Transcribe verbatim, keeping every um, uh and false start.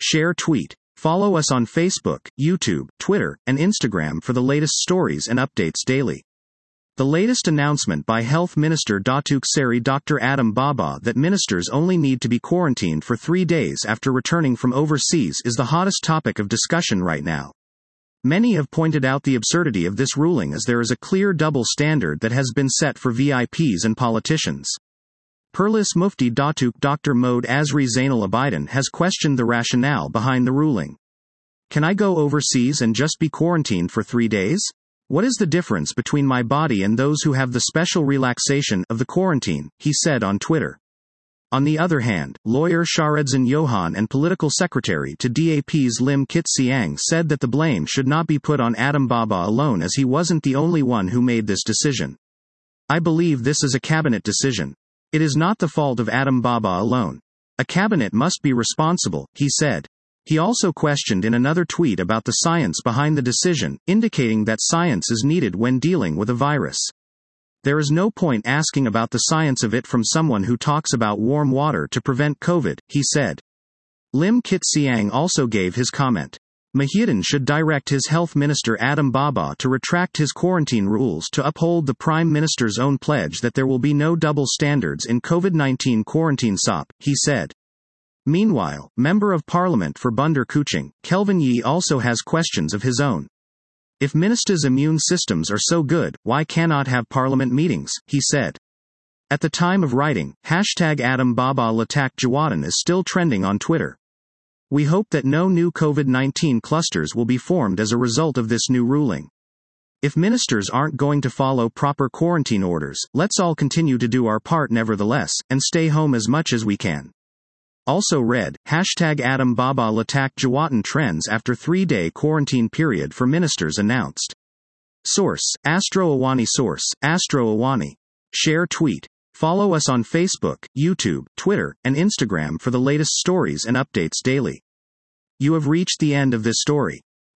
Share tweet. Follow us on Facebook, YouTube, Twitter, and Instagram for the latest stories and updates daily. The latest announcement by Health Minister Datuk Seri Doctor Adam Baba that ministers only need to be quarantined for three days after returning from overseas is the hottest topic of discussion right now. Many have pointed out the absurdity of this ruling, as there is a clear double standard that has been set for V I Ps and politicians. Perlis Mufti Datuk Doctor Mohd Azri Zainal Abidin has questioned the rationale behind the ruling. Can I go overseas and just be quarantined for three days? What is the difference between my body and those who have the special relaxation of the quarantine, he said on Twitter. On the other hand, lawyer Sharedzan Johan and political secretary to D A P's Lim Kit Siang said that the blame should not be put on Adam Baba alone, as he wasn't the only one who made this decision. I believe this is a cabinet decision. It is not the fault of Adam Baba alone. A cabinet must be responsible, he said. He also questioned in another tweet about the science behind the decision, indicating that science is needed when dealing with a virus. There is no point asking about the science of it from someone who talks about warm water to prevent COVID, he said. Lim Kit Siang also gave his comment. Muhyiddin should direct his Health Minister Adam Baba to retract his quarantine rules to uphold the Prime Minister's own pledge that there will be no double standards in COVID nineteen quarantine S O P, he said. Meanwhile, Member of Parliament for Bandar Kuching, Kelvin Yee, also has questions of his own. If ministers' immune systems are so good, why cannot have parliament meetings, he said. At the time of writing, hashtag Adam Baba Latak Jawatan is still trending on Twitter. We hope that no new COVID nineteen clusters will be formed as a result of this new ruling. If ministers aren't going to follow proper quarantine orders, let's all continue to do our part nevertheless, and stay home as much as we can. Also read, hashtag Adam Baba Latak Jawatan trends after three-day quarantine period for ministers announced. Source, Astro Awani. Source, Astro Awani. Share tweet. Follow us on Facebook, YouTube, Twitter, and Instagram for the latest stories and updates daily. You have reached the end of this story.